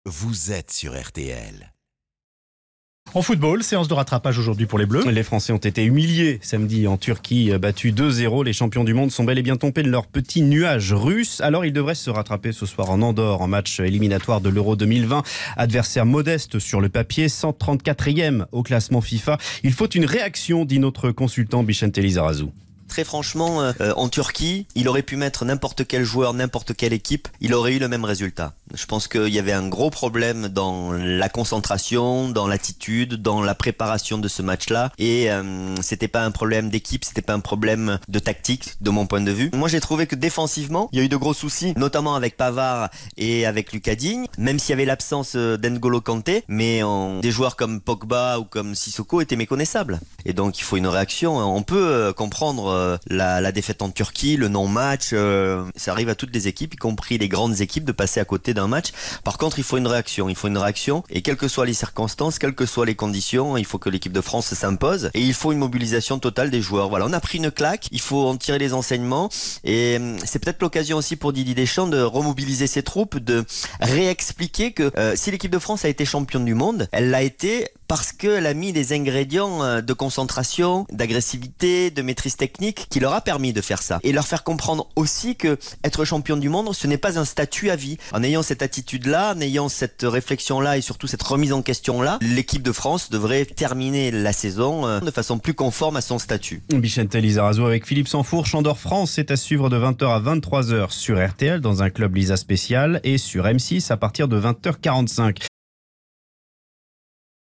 vous êtes sur RTL. En football, séance de rattrapage aujourd'hui pour les Bleus. Les Français ont été humiliés samedi en Turquie, battus 2-0. Les champions du monde sont bel et bien tombés de leur petit nuage russe. Alors ils devraient se rattraper ce soir en Andorre, en match éliminatoire de l'Euro 2020. Adversaire modeste sur le papier, 134e au classement FIFA. Il faut une réaction, dit notre consultant Bichente Lizarazu. Très franchement, en Turquie, il aurait pu mettre n'importe quel joueur, n'importe quelle équipe, il aurait eu le même résultat. Je pense qu'il y avait un gros problème dans la concentration, dans l'attitude, dans la préparation de ce match-là. Et c'était pas un problème d'équipe, c'était pas un problème de tactique, de mon point de vue. Moi, j'ai trouvé que défensivement, il y a eu de gros soucis, notamment avec Pavard et avec Lucas Digne, même s'il y avait l'absence d'N'Golo Kanté, mais des joueurs comme Pogba ou comme Sissoko étaient méconnaissables. Et donc, il faut une réaction. On peut comprendre la défaite en Turquie, le non-match, ça arrive à toutes les équipes, y compris les grandes équipes, de passer à côté d'un match. Par contre, il faut une réaction, et quelles que soient les circonstances, quelles que soient les conditions, il faut que l'équipe de France s'impose, et il faut une mobilisation totale des joueurs. Voilà, on a pris une claque, il faut en tirer les enseignements, et c'est peut-être l'occasion aussi pour Didier Deschamps de remobiliser ses troupes, de réexpliquer que si l'équipe de France a été championne du monde, elle l'a été parce qu'elle a mis des ingrédients de concentration, d'agressivité, de maîtrise technique qui leur a permis de faire ça. Et leur faire comprendre aussi que être champion du monde, ce n'est pas un statut à vie. En ayant cette attitude-là, en ayant cette réflexion-là et surtout cette remise en question-là, l'équipe de France devrait terminer la saison de façon plus conforme à son statut. Bichente Lizarazu avec Philippe Sansfourche. Andorre France, c'est à suivre de 20h à 23h sur RTL dans un club Lisa spécial et sur M6 à partir de 20h45.